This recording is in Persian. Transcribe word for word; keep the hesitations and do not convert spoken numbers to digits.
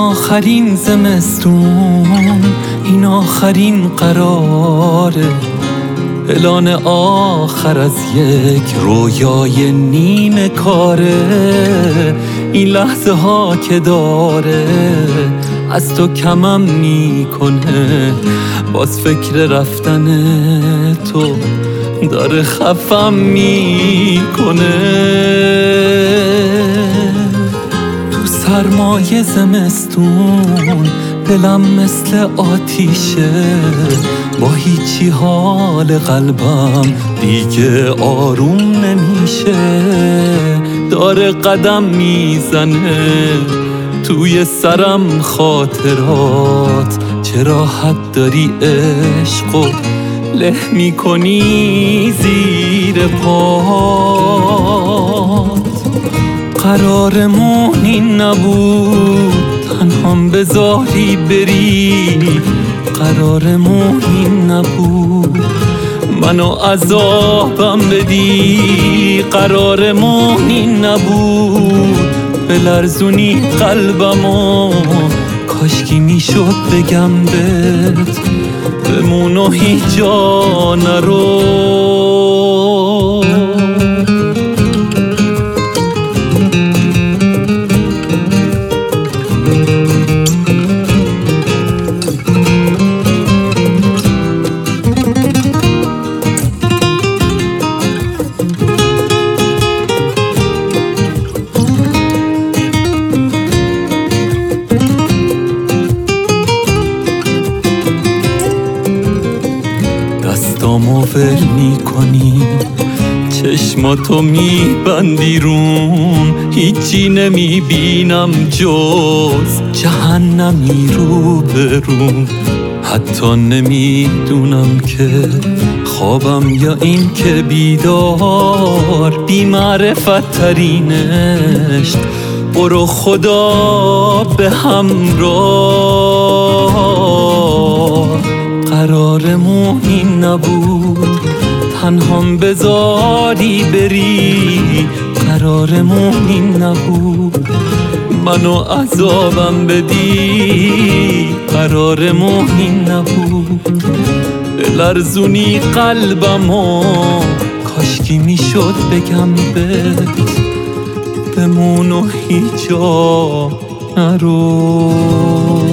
آخرین زمستون، این آخرین قراره، اعلان آخر از یک رویای نیمه کاره. این لحظه ها که داره از تو کمم میکنه، باز فکر رفتن تو داره خفم میکنه. تو سرمای زمستون دلم مثل آتیشه، با هیچی حال قلبم دیگه آروم نمیشه. داره قدم میزنه توی سرم خاطرات، چه راحت داری عشقو له میکنی زیر پات. قرارمون این نبود تنهام بذاری بری، قرارمون این نبود منو عذابم بدی، قرارمون این نبود بلرزونی قلبمو. کاشکی میشد بگم بهت بمون و هیچ جا نرو. دستامو ول میکنی، چشماتو میبندی روم، هیچی نمیبینم جز جهنمی رو به روم. حتی نمیدونم که خوابم یا این که بیدار، بی معرفت ترینش برو خدا به همراه. قرارمون این نبود تنهام بذاری بری، قرارمون این نبود منو عذابم بدی، قرارمون این نبود بلرزونی قلبمو. کاشکی میشد بگم بهت بمون و هیچ جا نرو.